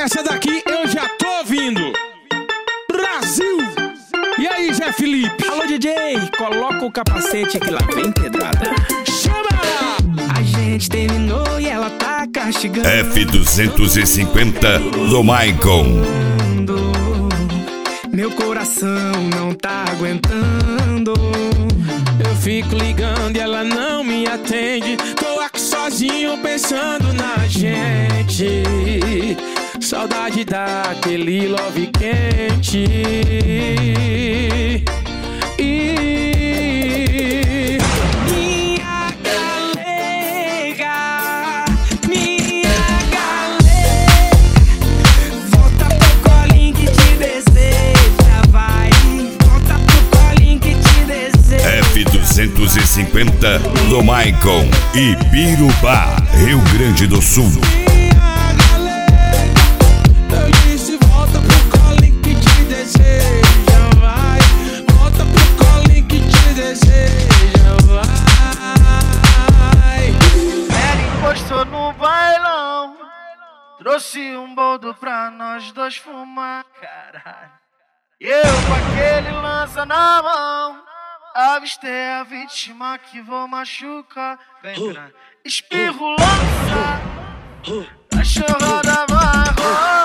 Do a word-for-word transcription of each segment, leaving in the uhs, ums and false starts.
Essa daqui eu já tô ouvindo. Brasil! E aí, Zé Felipe? Alô, D J, coloca o capacete que lá vem pedrada. Chama! A gente terminou e ela tá castigando. F duzentos e cinquenta do Maicon. Meu coração não tá aguentando. Eu fico ligando e ela não me atende. Tô aqui sozinho pensando na gente. Saudade daquele love quente. E minha galega, minha galega, volta pro colinho que te deseja, vai. Volta pro colinho que te deseja. F duzentos e cinquenta do Maicon, Ibirubá, Rio Grande do Sul. No bailão, trouxe um boldo pra nós dois fumar, caralho. E eu com aquele lança na mão, avistei a vítima que vou machucar. Vem pra espirro, lança, cachorrada vai rolar.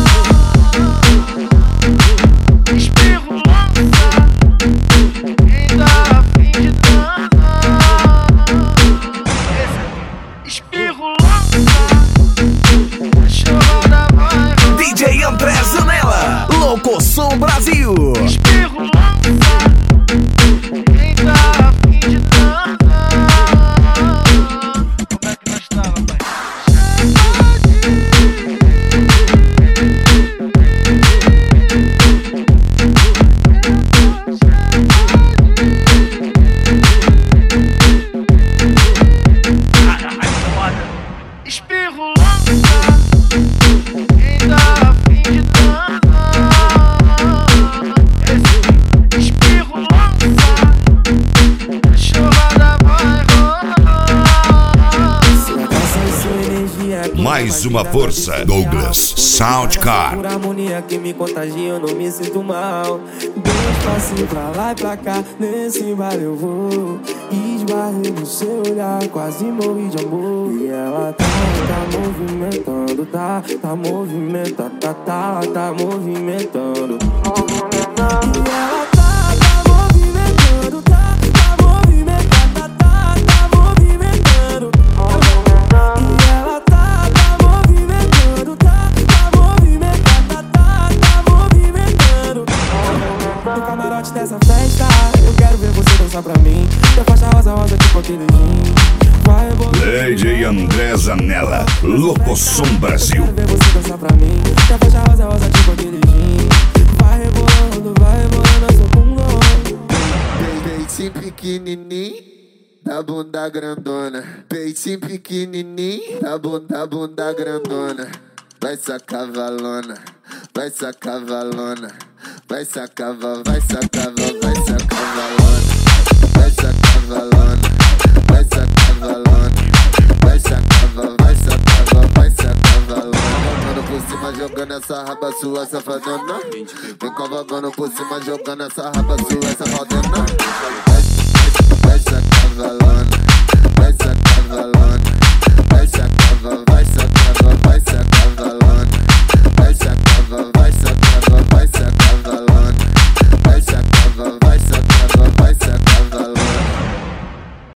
Espirro, lança, quem tá a fim de dançar. Espirro, D J André Zanella, Locoção Brasil. Espirro, lança, quem tá a fim de dançar. Como é que nós tava, pai? Espirro, lança, quem tá a fim de dançar. Espirro, lança, cachorrada vai rolar. Mais uma força, Douglas Soundcar. Por harmonia que me contagia, eu não me sinto mal. Dois passinhos pra lá e pra cá, nesse baile eu vou. Esbarrei no seu olhar, quase morri de amor. E ela tá, tá movimentando, tá, tá movimentando, tá, tá, tá movimentando. E ela tá, tá movimentando, tá, tá movimentando, tá, tá, tá movimentando. E ela tá, tá movimentando, tá, tá movimentando, tá, tá, tá movimentando. No camarote dessa festa, eu quero ver você dançar pra mim. Da faixa rosa, rosa tipo aquele jean. D J André Zanella, Locoção Brasil. Eu quero ver você dançar pra mim. Da faixa rosa, rosa tipo aquele jean. Vai rebolando, vai rebolando essa bunda. Peitinho pequenininho, da bunda grandona. Peitinho pequenininho, da bunda, bunda grandona. Vai sacar valona, vai sacar valona. Vai sacar, vai sacar, vai sacar valona. Vai sacar valona, vai sacar valona. Vai sacar, vai sacar, vai sacar valona. Jogando por cima, jogando essa raba sua safadona. Vem cavalgando por cima, jogando essa raba sua safadona. Vai sacar valona, vai sacar valona.